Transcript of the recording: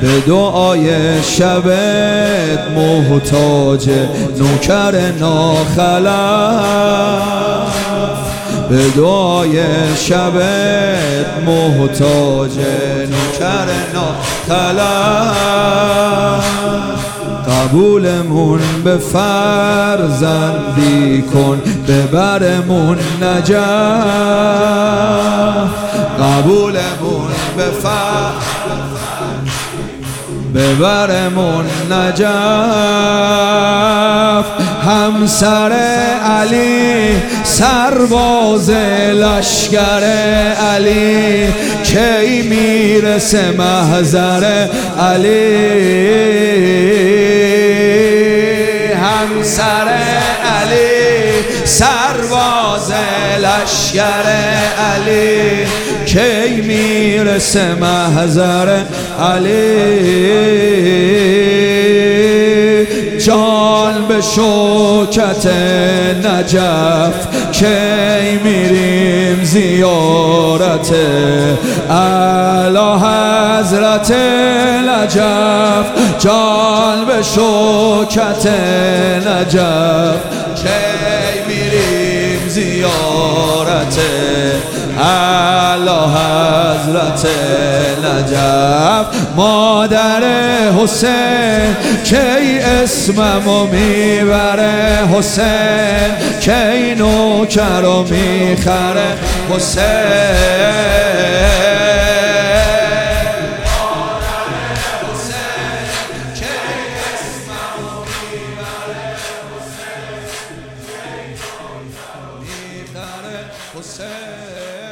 به دعای شبت محتاج نوکر ناخلف، به دعای شبت محتاج نوکر ناخلف. قبولمون به فرزندی کن، ببرمون نجف. قبولمون به ببرمون نجف. همسر علی سرباز لشکر علی، کی میرسه محضر علی. همسر علی سرباز لشکر علی، کی میرسه محضر علی. جان به شوکت نجف، کی میریم زیارت اعلی حضرت نجف. جان به شوکت نجف، کی میریم زیارت اعلی حضرت نجف. مادر حسین کی اسممو میبره، حسین کی نوکرو میخره حسین. حسین